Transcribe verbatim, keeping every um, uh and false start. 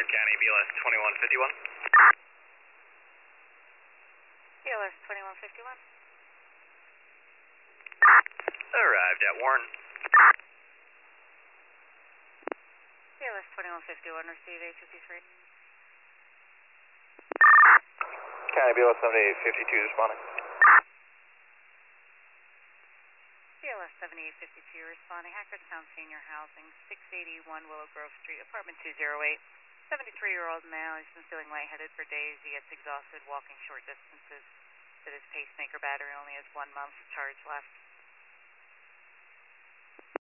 County, B L S twenty-one fifty-one. B L S twenty-one fifty-one. Arrived at Warren. B L S twenty-one fifty-one, receive eight fifty-three. County, B L S seventy-eight fifty-two responding. B L S seventy-eight fifty-two responding, Hackerstown Senior Housing, six eighty-one Willow Grove Street, apartment two oh eight. seventy-three-year-old male, he's been feeling lightheaded for days. He gets exhausted walking short distances. That his pacemaker battery only has one month's charge left.